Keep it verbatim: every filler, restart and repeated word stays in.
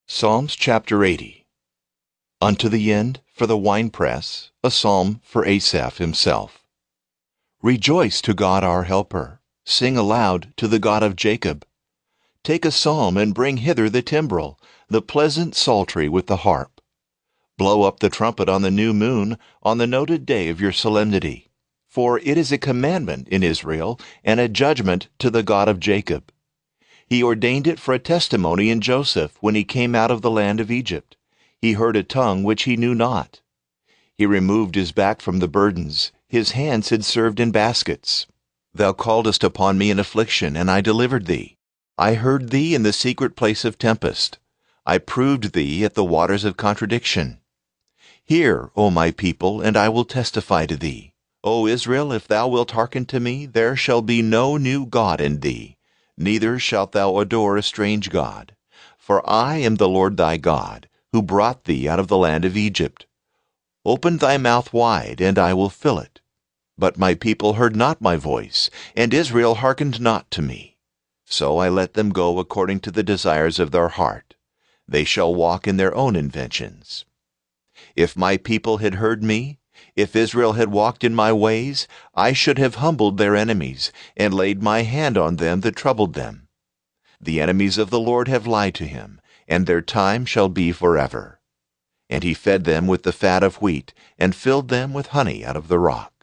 Psalms chapter eighty. Unto the end, for the winepress, a psalm for Asaph himself. Rejoice to God our helper. Sing aloud to the God of Jacob. Take a psalm and bring hither the timbrel, the pleasant psaltery with the harp. Blow up the trumpet on the new moon, on the noted day of your solemnity. For it is a commandment in Israel, and a judgment to the God of Jacob. He ordained it for a testimony in Joseph when he came out of the land of Egypt. He heard a tongue which he knew not. He removed his back from the burdens. His hands had served in baskets. Thou calledst upon me in affliction, and I delivered thee. I heard thee in the secret place of tempest. I proved thee at the waters of contradiction. Hear, O my people, and I will testify to thee. O Israel, if thou wilt hearken to me, there shall be no new God in thee. Neither shalt thou adore a strange god. For I am the Lord thy God, who brought thee out of the land of Egypt. Open thy mouth wide, and I will fill it. But my people heard not my voice, and Israel hearkened not to me. So I let them go according to the desires of their heart. They shall walk in their own inventions. If my people had heard me, if Israel had walked in my ways, I should have humbled their enemies, and laid my hand on them that troubled them. The enemies of the Lord have lied to him, and their time shall be forever. And he fed them with the fat of wheat, and filled them with honey out of the rock.